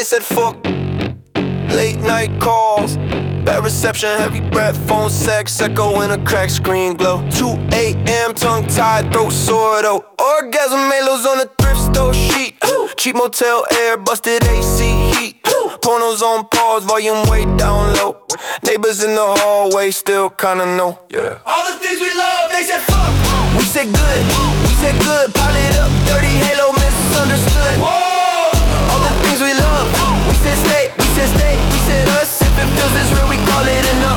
they said fuck. Late night calls, bad reception, heavy breath, phone sex, echo in a cracked screen glow. 2 a.m. tongue tied, throat sore though. Orgasm halos on a thrift store sheet. Cheap motel air, busted AC heat. Pornos on pause, volume way down low. Neighbors in the hallway still kinda know. Yeah. All the things we love, they said fuck. We said good, pile it up, dirty halo, misunderstood. Whoa. All the things we love, we said stay, we said us. If it feels this real, we call it enough.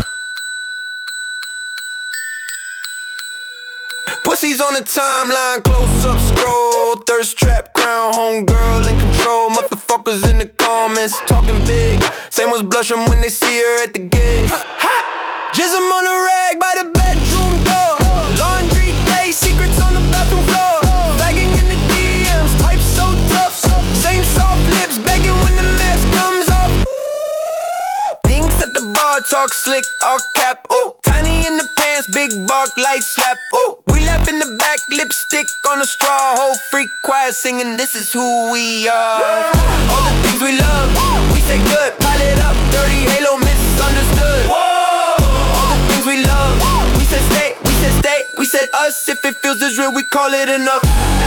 Pussies on the timeline, close up scroll. Thirst trap, crown, homegirl in control. Motherfuckers in the comments, talking big. Same ones blushing when they see her at the gig. Jism on a rag by the bedroom door. Laundry day, secrets on the bathroom floor. Bagging in the DMs, type so tough. Same soft lips, begging when the mask comes off. Thinks at the bar, talk slick, all cap. Ooh, tiny in the pants, big bark, light slap. Ooh, we laugh in the back, lipstick on a straw. Whole freak quiet singing, this is who we are. All the things we love, we say good, pile it up, dirty halo, misunderstood. All the things we love, we said stay, we said us. If it feels as real, we call it enough.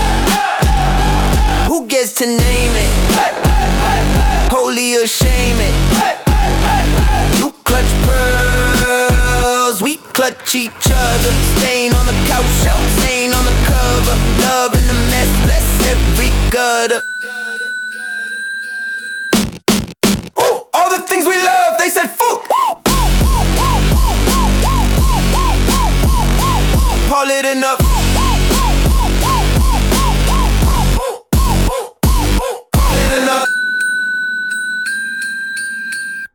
Who gets to name it? Holy or shame it? You clutch pearls, we clutch each other. Stain on the couch, stain on the cover. Love in the mess, bless every gutter.